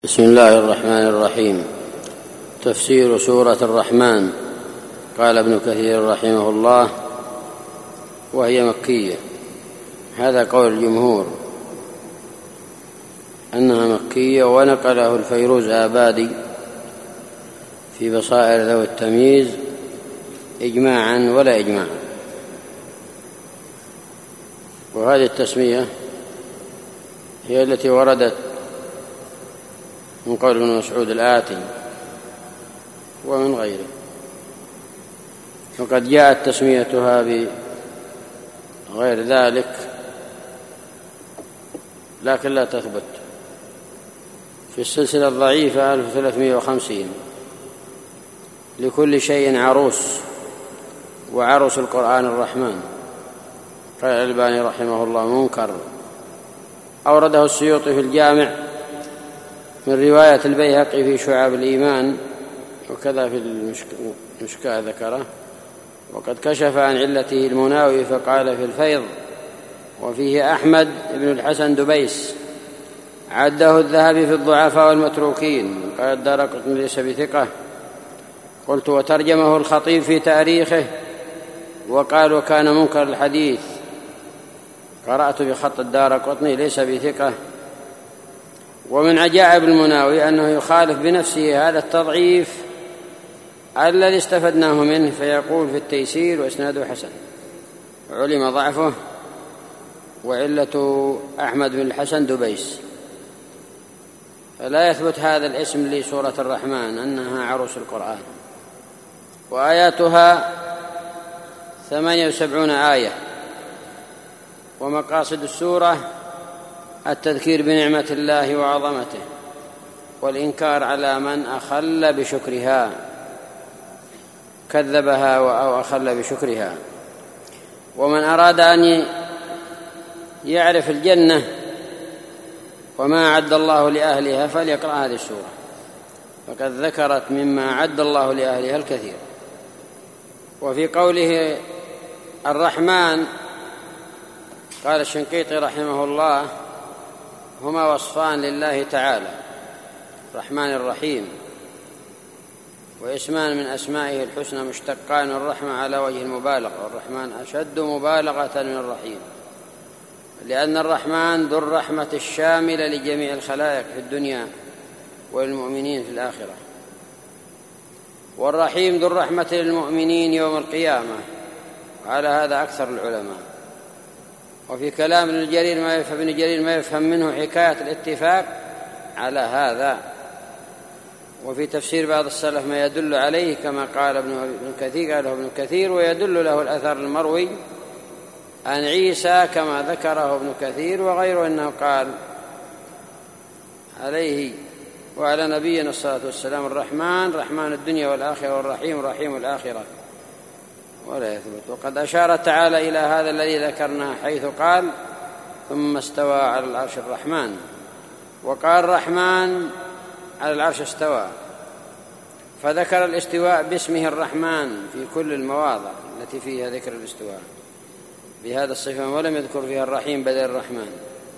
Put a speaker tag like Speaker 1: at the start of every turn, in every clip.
Speaker 1: بسم الله الرحمن الرحيم. تفسير سورة الرحمن. قال ابن كثير رحمه الله: وهي مكية. هذا قول الجمهور أنها مكية، ونقله الفيروز آبادي في بصائر ذوي التمييز إجماعا ولا إجماعا. وهذه التسمية هي التي وردت من قول ابن مسعود الآتي ومن غيره، وقد جاءت تسميتها بغير ذلك لكن لا تثبت. في السلسلة الضعيفة 1350: لكل شيء عروس، وعروس القرآن الرحمن. قال الألباني رحمه الله: منكر. أورده السيوطي في الجامع من رواية البيهقي في شعب الإيمان، وكذا في المشكاة ذكره. وقد كشف عن علته المناوي فقال في الفيض: وفيه أحمد بن الحسن دبيس، عده الذهبي في الضعفاء والمتروكين. قال الدارقطني: ليس بثقة. قلت: وترجمه الخطيب في تاريخه وقال: وكان منكر الحديث. قرأت بخط الدارقطني: ليس بثقة. ومن عجائب المناوي أنه يخالف بنفسه هذا التضعيف الذي استفدناه منه، فيقول في التيسير: وإسناده حسن. علم ضعفه، وعلة أحمد بن الحسن دبيس. فلا يثبت هذا الاسم لسورة الرحمن أنها عروس القرآن. وآياتها 78 آية. ومقاصد السورة التذكير بنعمة الله وعظمته، والإنكار على من أخل بشكرها، كذبها أو أخل بشكرها. ومن أراد أن يعرف الجنة وما أعد الله لأهلها فليقرأ هذه السورة، فقد ذكرت مما أعد الله لأهلها الكثير. وفي قوله الرحمن قال الشنقيطي رحمه الله: هما وصفان لله تعالى، الرحمن الرحيم، واسمان من أسمائه الحسنى مشتقان، والرحمة على وجه المبالغة، والرحمن أشد مبالغة من الرحيم، لأن الرحمن ذو الرحمة الشاملة لجميع الخلائق في الدنيا والمؤمنين في الآخرة، والرحيم ذو الرحمة للمؤمنين يوم القيامة. وعلى هذا أكثر العلماء. وفي كلام ابن جرير ما يفهم منه حكاية الاتفاق على هذا. وفي تفسير بعض السلف ما يدل عليه، كما قال ابن كثير، قاله ابن كثير، ويدل له الأثر المروي عن عيسى كما ذكره ابن كثير وغيره، أنه قال عليه وعلى نبينا الصلاة والسلام: الرحمن رحمن الدنيا والآخرة، والرحيم رحيم الآخرة. ولا يثبت. وقد أشار تعالى إلى هذا الذي ذكرناه حيث قال: ثم استوى على العرش الرحمن، وقال الرحمن على العرش استوى، فذكر الاستواء باسمه الرحمن في كل المواضع التي فيها ذكر الاستواء بهذا الصفة، ولم يذكر فيها الرحيم بدل الرحمن،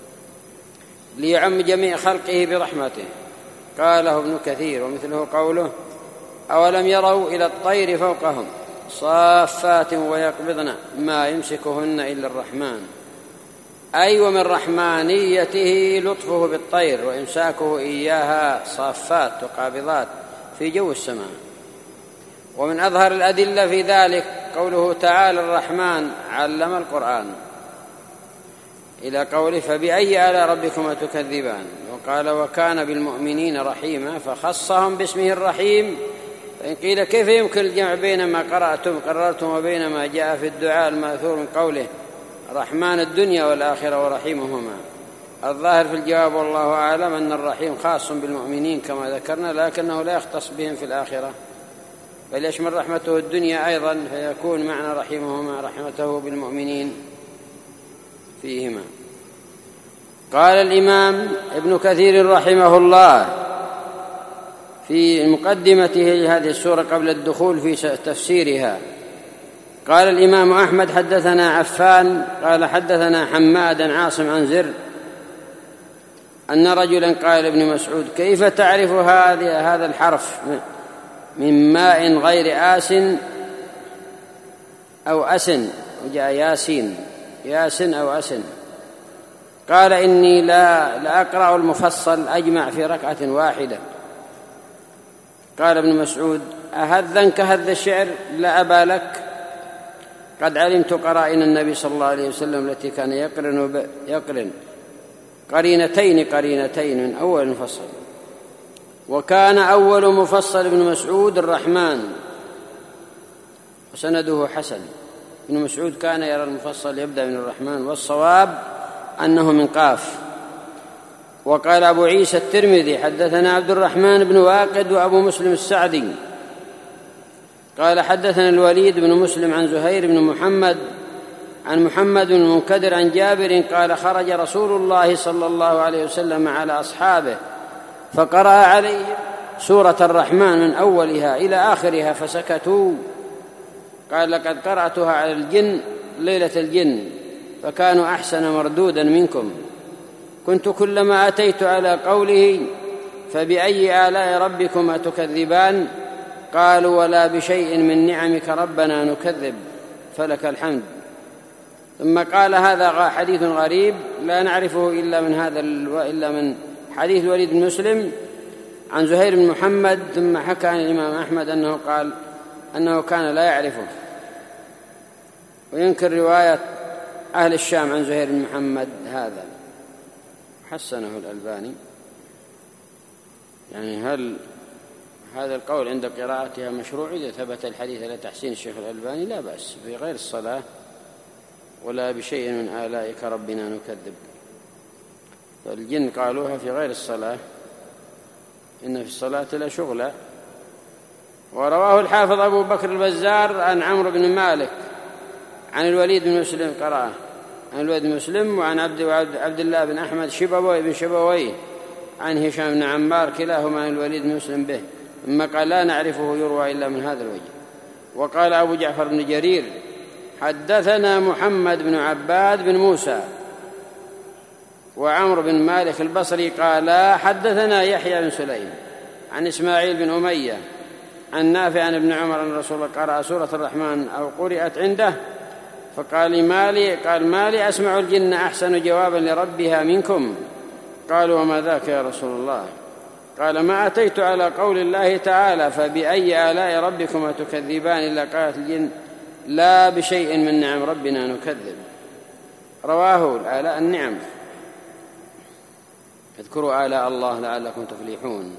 Speaker 1: ليعم جميع خلقه برحمته. قاله ابن كثير، ومثله قوله: أولم يروا إلى الطير فوقهم صافات ويقبضن ما يمسكهن إلا الرحمن، أي ومن رحمانيته لطفه بالطير وإمساكه إياها صافات وقابضات في جو السماء. ومن أظهر الأدلة في ذلك قوله تعالى: الرحمن علم القرآن، إلى قوله: فبأي آلاء ربكما تكذبان. وقال: وكان بالمؤمنين رحيما، فخصهم باسمه الرحيم. فإن قيل: كيف يمكن الجمع بين ما قررتم وبين ما جاء في الدعاء المأثور من قوله رحمن الدنيا والآخرة ورحيمهما؟ الظاهر في الجواب والله أعلم أن الرحيم خاص بالمؤمنين كما ذكرنا، لكنه لا يختص بهم في الآخرة، بل يشمل رحمته الدنيا أيضا، فيكون معنى رحيمهما رحمته بالمؤمنين فيهما. قال الإمام ابن كثير رحمه الله في مقدمته لهذه السورة قبل الدخول في تفسيرها: قال الإمام أحمد: حدثنا عفان قال حدثنا حماد عاصم عن زر أن رجلا قال ابن مسعود: كيف تعرف هذا الحرف من ماء غير آس أو أسن؟ وجاء ياسين أو أسن. قال: إني لا أقرأ المفصل أجمع في ركعة واحدة. قال ابن مسعود: أهذا كهذ الشعر؟ لا أبا لك، قد علمت قرائن النبي صلى الله عليه وسلم التي كان يقرن قرينتين من أول مفصل. وكان أول مفصل ابن مسعود الرحمن، وسنده حسن. ابن مسعود كان يرى المفصل يبدأ من الرحمن، والصواب أنه من قاف. وقال أبو عيسى الترمذي: حدثنا عبد الرحمن بن واقد وأبو مسلم السعدي قال: حدثنا الوليد بن مسلم عن زهير بن محمد عن محمد بن المنكدر عن جابر قال: خرج رسول الله صلى الله عليه وسلم على أصحابه فقرأ عليهم سورة الرحمن من أولها إلى آخرها فسكتوا. قال: لقد قرأتها على الجن ليلة الجن فكانوا أحسن مردودا منكم. كنت كلما أتيت على قوله فبأي آلاء ربكما تكذبان قالوا: ولا بشيء من نعمك ربنا نكذب فلك الحمد. ثم قال: هذا حديث غريب لا نعرفه إلا من حديث الوليد بن مسلم عن زهير بن محمد. ثم حكى عن الإمام أحمد أنه قال أنه كان لا يعرفه، وينكر رواية أهل الشام عن زهير بن محمد هذا، حسنه الألباني. يعني هل هذا القول عند قراءتها مشروع؟ إذا ثبت الحديث على تحسين الشيخ الألباني لا بأس، في غير الصلاة ولا بشيء من آلائك ربنا نكذب. فالجن قالوها في غير الصلاة، إن في الصلاة لا شغل. ورواه الحافظ أبو بكر البزار عن عمرو بن مالك عن الوليد بن مسلم قرأه عن الوليد بن مسلم وعن عبد الله بن أحمد بن شبوي عن هشام بن عمار كلاهما عن الوليد بن مسلم به، ثم قال: لا نعرفه يروى إلا من هذا الوجه. وقال أبو جعفر بن جرير: حدثنا محمد بن عباد بن موسى وعمر بن مالك البصري قال: حدثنا يحيى بن سليم عن إسماعيل بن أمية عن نافع عن ابن عمر أن رسول الله قرأ سورة الرحمن أو قرأت عنده فقال: ما لي أسمع الجن أحسن جوابا لربها منكم. قالوا: وما ذاك يا رسول الله؟ قال: ما أتيت على قول الله تعالى فبأي آلاء ربكما تكذبان إلا قالت الجن: لا بشيء من نعم ربنا نكذب. رواه الآلاء النعم، اذكروا آلاء الله لعلكم تفلحون.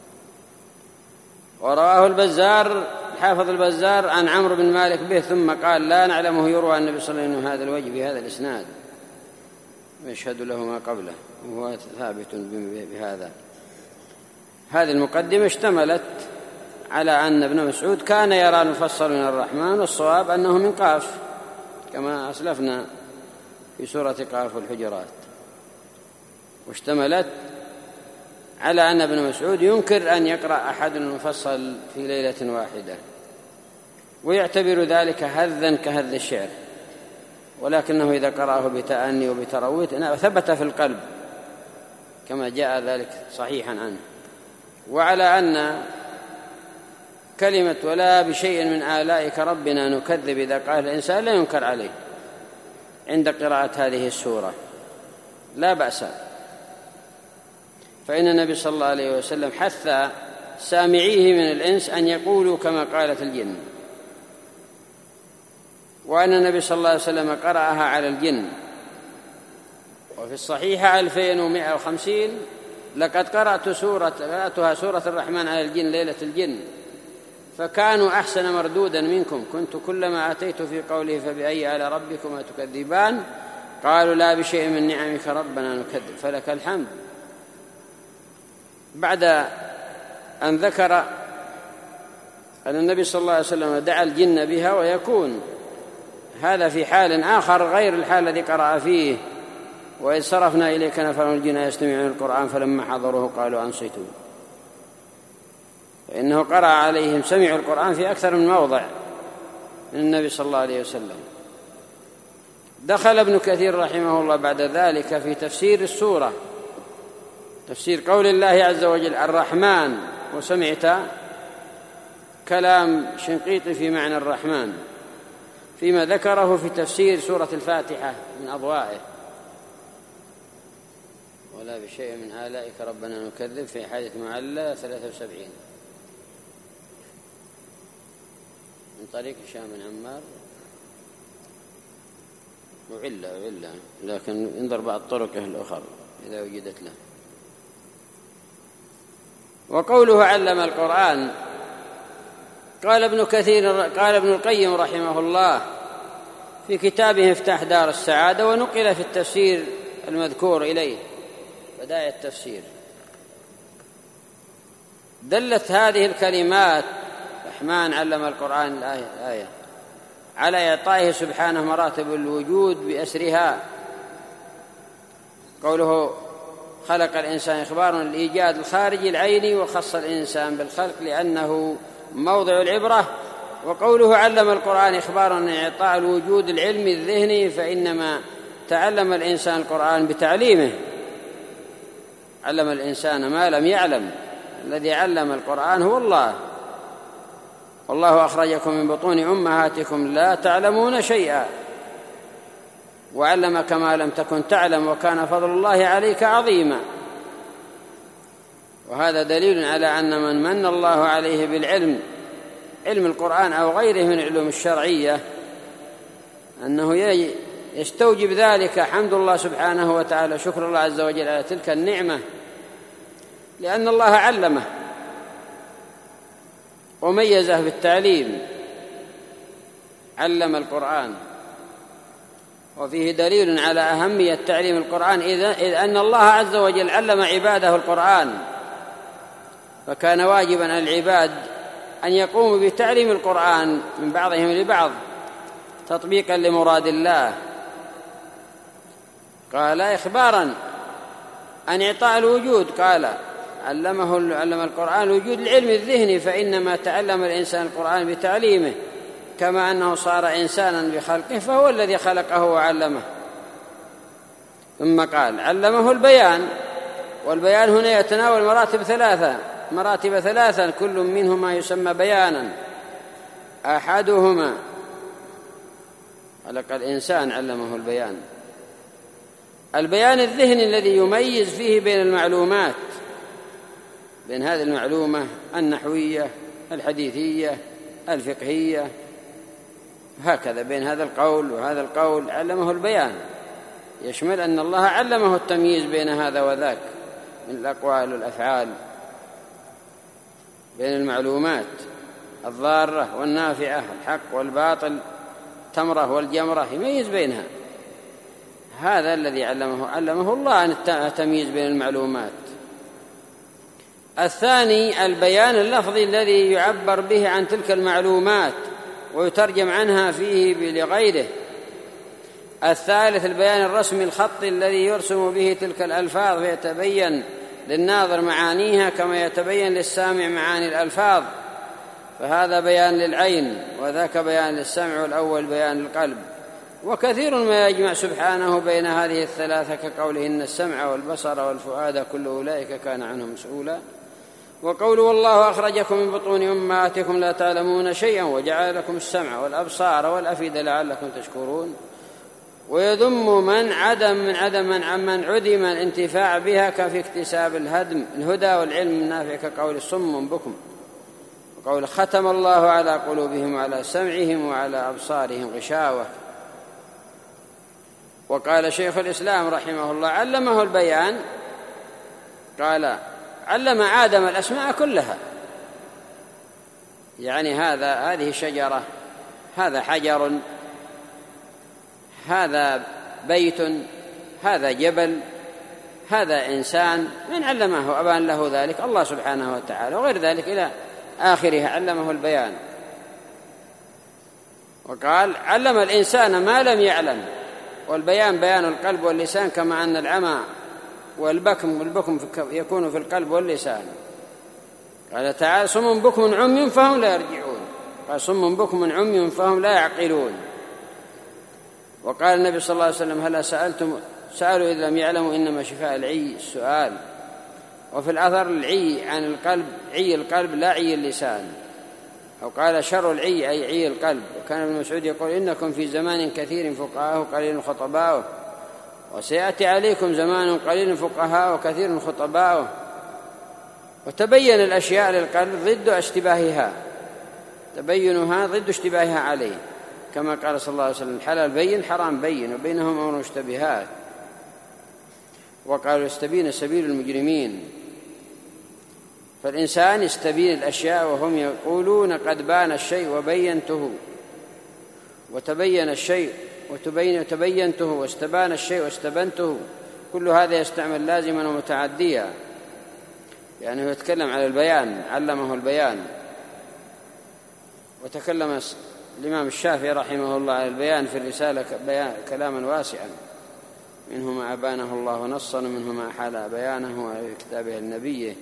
Speaker 1: ورواه البزار الحافظ البزار عن عمرو بن مالك به، ثم قال: لا نعلمه يروى النبي صلى الله عليه وسلم هذا الوجه بهذا الإسناد، ويشهد له ما قبله وهو ثابت بهذا. هذه المقدمة اشتملت على أن ابن مسعود كان يرى المفصل من الرحمن، والصواب أنه من قاف كما أسلفنا في سورة قاف والحجرات، واشتملت على أن ابن مسعود ينكر أن يقرأ أحد المفصل في ليلة واحدة، ويعتبر ذلك هذا كهذ الشعر، ولكنه إذا قرأه بتأني وبترويت ثبت في القلب كما جاء ذلك صحيحا عنه. وعلى أن كلمة ولا بشيء من آلائك ربنا نكذب إذا قال الإنسان لا ينكر عليه عند قراءة هذه السورة، لا بأس، فإن النبي صلى الله عليه وسلم حث سامعيه من الإنس أن يقولوا كما قالت الجن، وأن النبي صلى الله عليه وسلم قرأها على الجن. وفي الصحيحة 2150: لقد قرأتها سورة الرحمن على الجن ليلة الجن فكانوا أحسن مردودا منكم. كنت كلما أتيت في قوله فبأي آلاء ربكما تكذبان قالوا: لا بشيء من نعمك ربنا نكذب فلك الحمد. بعد أن ذكر أن النبي صلى الله عليه وسلم دعا الجن بها، ويكون هذا في حال آخر غير الحال الذي قرأ فيه: وإذ صرفنا إليك نفر من الجن يستمعون القرآن فلما حضروه قالوا أنصتوا. فإنه قرأ عليهم سمعوا القرآن في أكثر من موضع من النبي صلى الله عليه وسلم. دخل ابن كثير رحمه الله بعد ذلك في تفسير السورة تفسير قول الله عز وجل الرحمن، وسمعت كلام شنقيطي في معنى الرحمن فيما ذكره في تفسير سورة الفاتحة من أضوائه: ولا بشيء من آلائك ربنا نكذب، في حادث معلى 73 من طريق هشام بن عمار، وعلة لكن انظر بعض طرقه الأخرى إذا وجدت له. وقوله علم القرآن، قال ابن القيم رحمه الله في كتابه مفتاح دار السعادة، ونقل في التفسير المذكور إليه بداية التفسير: دلت هذه الكلمات الرحمن علم القرآن الآية على إعطائه سبحانه مراتب الوجود بأسرها. قوله خلق الإنسان إخبار الإيجاد الخارجي العيني، وخص الإنسان بالخلق لأنه موضع العبرة. وقوله علم القرآن إخبار عن إعطاء الوجود العلمي الذهني، فإنما تعلم الإنسان القرآن بتعليمه. علم الإنسان ما لم يعلم، الذي علم القرآن هو الله. والله أخرجكم من بطون أمهاتكم لا تعلمون شيئا وعلمك ما لم تكن تعلم وكان فضل الله عليك عظيما. وهذا دليل على أن من الله عليه بالعلم، علم القرآن أو غيره من العلوم الشرعية، أنه يستوجب ذلك حمد الله سبحانه وتعالى، شكر الله عز وجل على تلك النعمة، لأن الله علمه وميزه بالتعليم، علم القرآن. وفيه دليل على أهمية تعليم القرآن، إذ أن الله عز وجل علم عباده القرآن، فكان واجبا على العباد أن يقوموا بتعليم القرآن من بعضهم لبعض تطبيقا لمراد الله. قال إخبارا عن إعطاء الوجود، قال علم القرآن الوجود العلم الذهني، فإنما تعلم الإنسان القرآن بتعليمه، كما أنه صار إنسانا بخلقه فهو الذي خلقه وعلمه. ثم قال علمه البيان، والبيان هنا يتناول مراتب ثلاثة كل منهما يسمى بيانا. أحدهما خلق الإنسان علمه البيان، البيان الذهني الذي يميز فيه بين المعلومات، بين هذه المعلومة النحوية الحديثية الفقهية، هكذا بين هذا القول وهذا القول، علمه البيان، يشمل أن الله علمه التمييز بين هذا وذاك من الأقوال والأفعال، بين المعلومات الضارة والنافعة، الحق والباطل، التمرة والجمرة، يميز بينها. هذا الذي علمه الله أن التمييز بين المعلومات. الثاني البيان اللفظي الذي يعبر به عن تلك المعلومات ويترجم عنها فيه لغيره. الثالث البيان الرسمي الخطي الذي يرسم به تلك الألفاظ فيتبين للناظر معانيها كما يتبين للسامع معاني الألفاظ، فهذا بيان للعين وذاك بيان للسمع، والأول بيان للقلب. وكثير ما يجمع سبحانه بين هذه الثلاثة، كقوله إن السمع والبصر والفؤاد كل أولئك كان عنه مسؤولا، وقوله والله أخرجكم من بطون أمهاتكم لا تعلمون شيئا وجعل لكم السمع والأبصار والأفئدة لعلكم تشكرون. ويذم من عمن عدم الانتفاع بها كفي اكتساب الهدى والعلم النافع، كقول صم بكم، وقول ختم الله على قلوبهم وعلى سمعهم وعلى أبصارهم غشاوة. وقال شيخ الإسلام رحمه الله علمه البيان، قال علم آدم الأسماء كلها، يعني هذه شجرة، هذا حجر، هذا بيت، هذا جبل، هذا إنسان، من علمه أبان له ذلك؟ الله سبحانه وتعالى، وغير ذلك إلى آخره علمه البيان. وقال علم الإنسان ما لم يعلم، والبيان بيان القلب واللسان، كما أن العمى والبكم يكون في القلب واللسان. قال تعالى صم بكم عمي فهم لا يرجعون، قال صم بكم عمي فهم لا يعقلون. وقال النبي صلى الله عليه وسلم هلا سألوا إذ لم يعلموا إنما شفاء العي السؤال. وفي الأثر العي عن القلب، عي القلب لا عي اللسان، أو قال شر العي أي عي القلب. وكان ابن مسعود يقول إنكم في زمان كثير فقهاء قليل خطباؤه، وسيأتي عليكم زمان قليل فقهاء وكثير خطباؤه. وتبين الأشياء للقلب ضد اشتباهها، تبينها ضد اشتباهها عليه، كما قال صلى الله عليه وسلم الحلال بين حرام بين وبينهم أمور مشتبهات. وقالوا يستبين سبيل المجرمين. فالإنسان يستبين الأشياء وهم يقولون قد بان الشيء وبينته، وتبين الشيء وتبينته، واستبان الشيء واستبنته. كل هذا يستعمل لازما ومتعديا، يعني هو يتكلم على البيان، علمه البيان. وتكلم الإمام الشافعي رحمه الله على البيان في الرسالة كلاما واسعا، منه ما أبانه الله نصا ومنه ما أحال بيانه على كتابه النبي.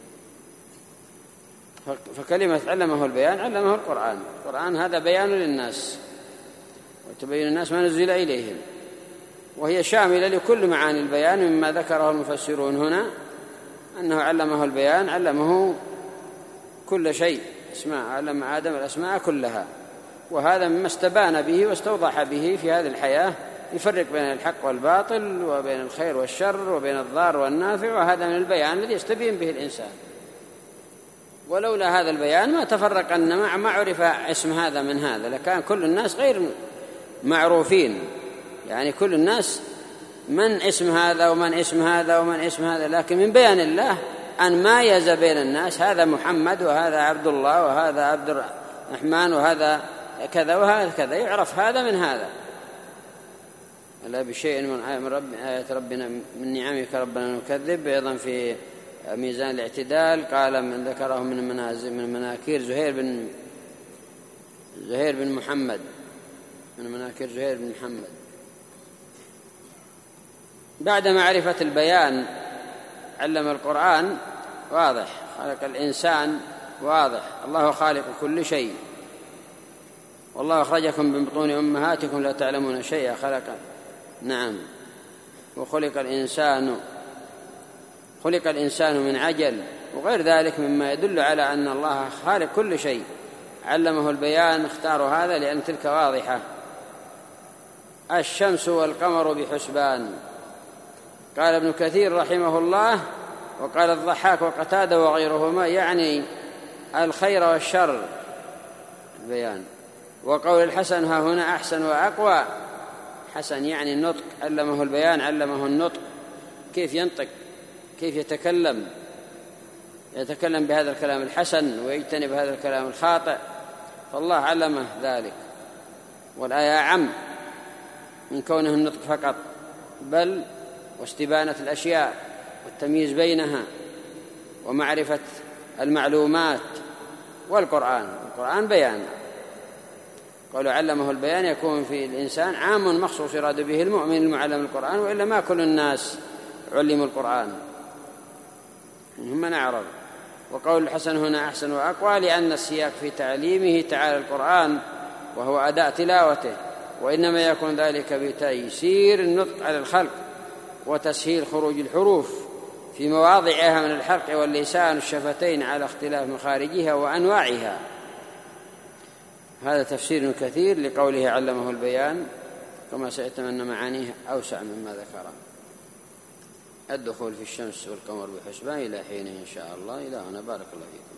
Speaker 1: فكلمة علمه البيان علمه القرآن. القرآن هذا بيان للناس وتبين الناس ما نزل إليهم، وهي شاملة لكل معاني البيان، مما ذكره المفسرون هنا أنه علمه البيان، علمه كل شيء، علم آدم الأسماء كلها. وهذا مما استبان به واستوضح به في هذه الحياة، يفرق بين الحق والباطل وبين الخير والشر وبين الضار والنافع، وهذا من البيان الذي يستبين به الإنسان. ولولا هذا البيان ما تفرق أن ما عرف اسم هذا من هذا، لكان كل الناس غير معروفين، يعني كل الناس من اسم هذا ومن اسم هذا ومن اسم هذا، لكن من بيان الله أن مايز بين الناس، هذا محمد وهذا عبد الله وهذا عبد الرحمن وهذا كذا وهذا كذا، يعرف هذا من هذا. ألا بشيء من آيات ربنا من نعمك ربنا نكذب. أيضا في ميزان الاعتدال قال من ذكره من مناكير زهير بن محمد، من مناكير زهير بن محمد. بعد معرفة البيان علم القرآن واضح، خلق الإنسان واضح، الله خالق كل شيء، والله أخرجكم من بطون أمهاتكم لا تعلمون شيئا، خلق نعم. وخلق الإنسان من عجل، وغير ذلك مما يدل على أن الله خالق كل شيء. علمه البيان، اختاروا هذا لأن تلك واضحة. الشمس والقمر بحسبان. قال ابن كثير رحمه الله، وقال الضحاك وقتادة وغيرهما، يعني الخير والشر البيان. وقول الحسن ها هنا أحسن وأقوى، حسن يعني النطق، علمه البيان، علمه النطق، كيف ينطق، كيف يتكلم بهذا الكلام الحسن ويجتنب هذا الكلام الخاطئ، فالله علمه ذلك. والآية أعم من كونه النطق فقط، بل واستبانة الأشياء والتمييز بينها ومعرفة المعلومات. والقرآن بيان. قالوا علمه البيان يكون في الإنسان عام مخصوص يراد به المؤمن المعلم القرآن، وإلا ما كل الناس علموا القرآن، هم من أعرض. وقول الحسن هنا أحسن وأقوى، لأن السياق في تعليمه تعالى القرآن وهو أداء تلاوته، وإنما يكون ذلك بتيسير النطق على الخلق وتسهيل خروج الحروف في مواضعها من الحلق واللسان والشفتين على اختلاف مخارجها وأنواعها. هذا تفسير كثير لقوله علمه البيان، كما سيتمنى معانيه أوسع مما ذكره. الدخول في الشمس والقمر بحسبان إلى حين إن شاء الله. إلى هنا بارك الله فيكم.